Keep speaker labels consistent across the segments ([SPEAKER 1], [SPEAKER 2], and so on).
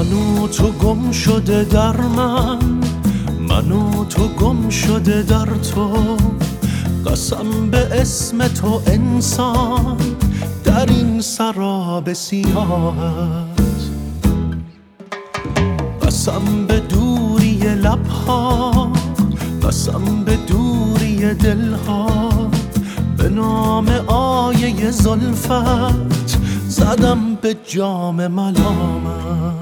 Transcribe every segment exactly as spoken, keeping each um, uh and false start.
[SPEAKER 1] من و تو گم شده در من، من و تو گم شده در تو. قسم به اسم تو انسان در این سراب سیاهت، قسم به دوری لبها، قسم به دوری دلها. به نام آیه زلفت زدم به جام ملامت.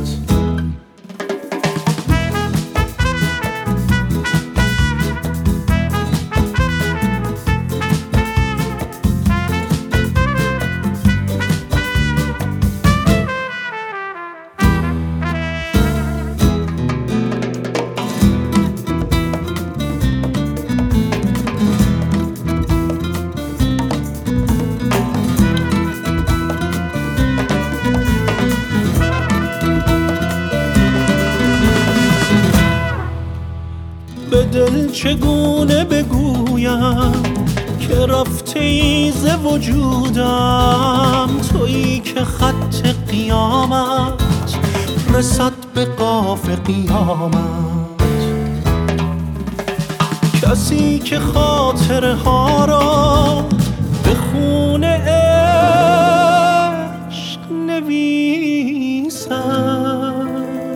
[SPEAKER 1] به دل چگونه بگویم که رفته ای ز وجودم، تویی که خط قیامت رسد به قاف قیامت. کسی که خاطره ها را به خون عشق نویسد،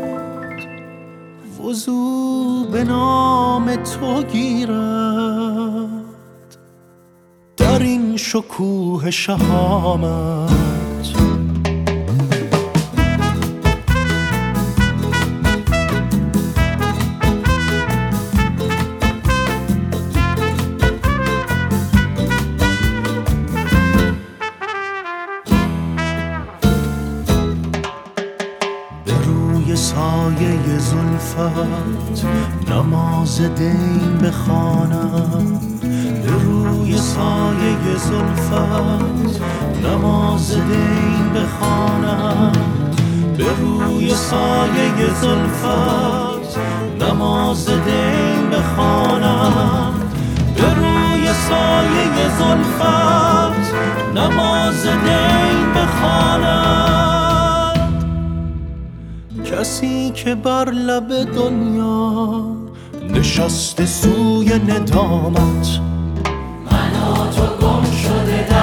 [SPEAKER 1] وضو به نام تو گیرد در این شکوه شهامت. سایه زلفت نماز دین بخوانم، به روی سایه زلفت نماز دین بخوانم، به روی سایه زلفت نماز دین بخوانم، به روی سایه زلفت نماز دین بخوانم. کسی که بر لب دنیا نشسته سوی ندامت،
[SPEAKER 2] من و تو گم شده در